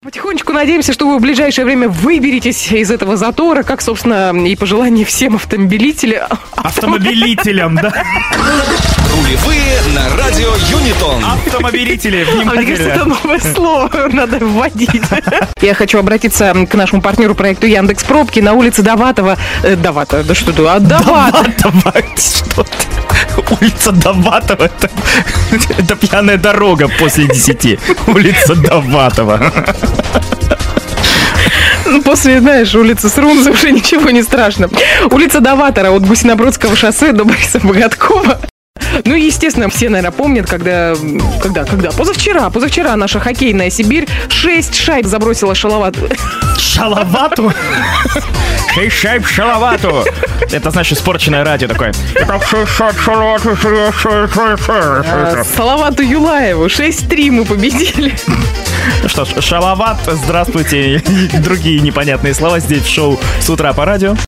Потихонечку надеемся, что вы в ближайшее время выберетесь из этого затора, как, собственно, и пожелание всем автомобилителям, да. Рулевые на радио Юнитон. Автомобилители, Мне внимательно. кажется, это новое слово надо вводить. Я хочу обратиться к нашему партнеру проекту Яндекс.Пробки на улице Доватова. Доватова, да что ты? Доватова, что ты? Улица Доватова, это пьяная дорога после 10. Улица Доватова. Ну, после, знаешь, улицы Срунзе уже ничего не страшно. Улица Доватора от Гусинобродского шоссе до Бориса Богаткова. Ну, естественно, все, наверное, помнят, когда? Позавчера наша хоккейная Сибирь 6 шайб забросила Шалавату. Шалавату? 6 шайб Шалавату. Это значит испорченное радио такое. Салавату Юлаеву 6-3 мы победили. Ну что ж, Шалават, здравствуйте. И другие непонятные слова здесь в шоу «С утра по радио».